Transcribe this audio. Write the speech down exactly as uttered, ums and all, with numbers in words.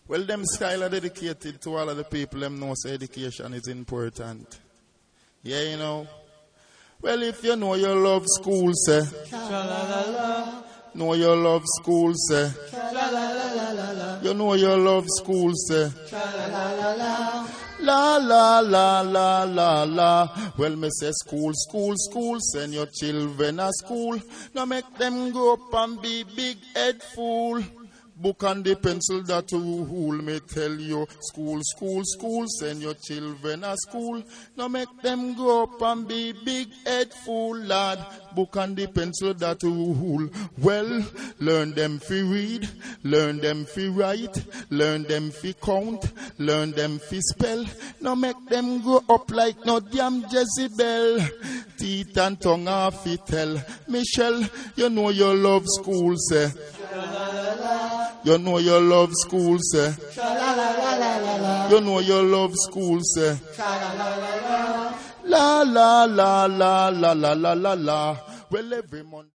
Well, them style are dedicated to all of the people them know say education is important. Yeah, you know. Well, if you know you love school, say. Know you love school, say. You know you love school, say. La la la la la la. Well, me say school, school, school. Send your children a school. Now make them go up and be big head fool. Book and the pencil that rule me tell you. School, school, school. Send your children a school. Now make them go up and be big head fool, lad. Book and the pencil that rule. Well, learn them fi read, learn them fi write, learn them fi count, learn them fi spell. Now make them go up like no damn Jezebel. Teeth and tongue are fi tell. Michelle, you know you love school, say. You know you love school, say. You know you love school, say. La la la la la la la la la. Well, every month.